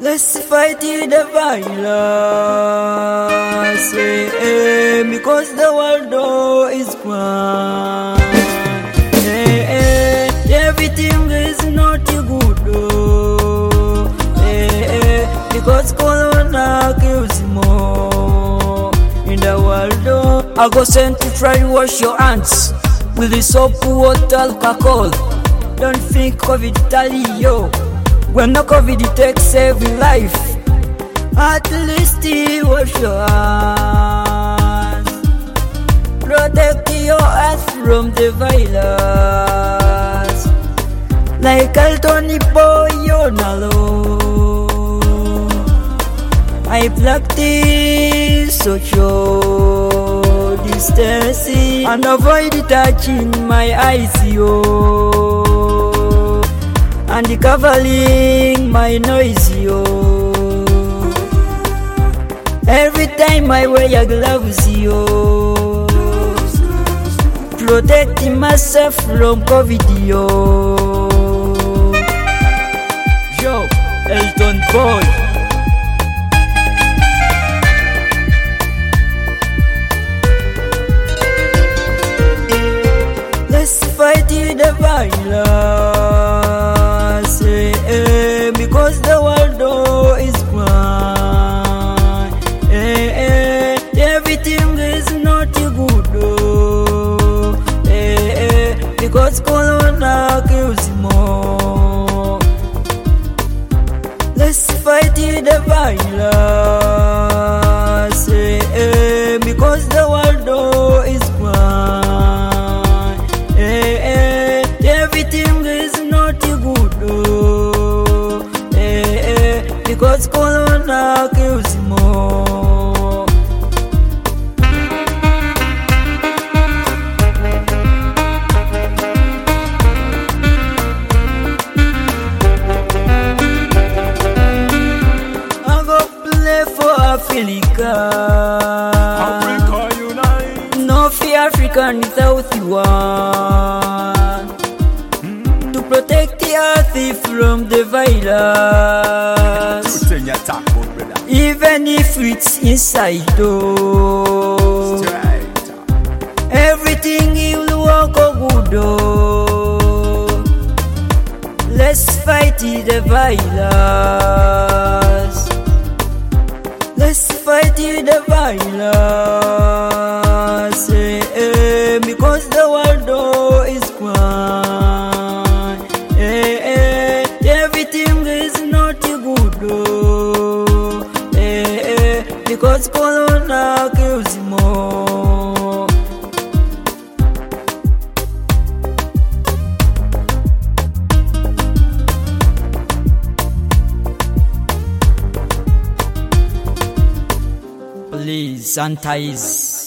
Let's fight the violence, because the world is gone. Everything is not good, because Corona kills more in the world. I go send to try to wash your hands with the soap, water, alcohol. Don't think COVID tally yo. When the COVID it takes every life, at least you wash your hands. Protect your hands from the virus. Like Altoni boy, you're not alone. I practice social distancing and avoid touching my eyes, yo, and covering my noise, yo. Every time I wear gloves, yo, protecting myself from COVID, yo. Yo, Elton Boy. Let's fight the violence, because the world is gone. Everything is not good, because Corona kills more. Let's fight the violence, because the world is gone. Everything is not good, because Corona kills more. I go play for Africa. Africa unite. No fear African without you one. To protect the earth from the virus. Turn your talk about, brother. Even if it's inside door, Straight. everything will work good. Let's fight the virus. Let's fight the virus, because the world is gone. Everything is not good, because Corona kills more. Please sanitize.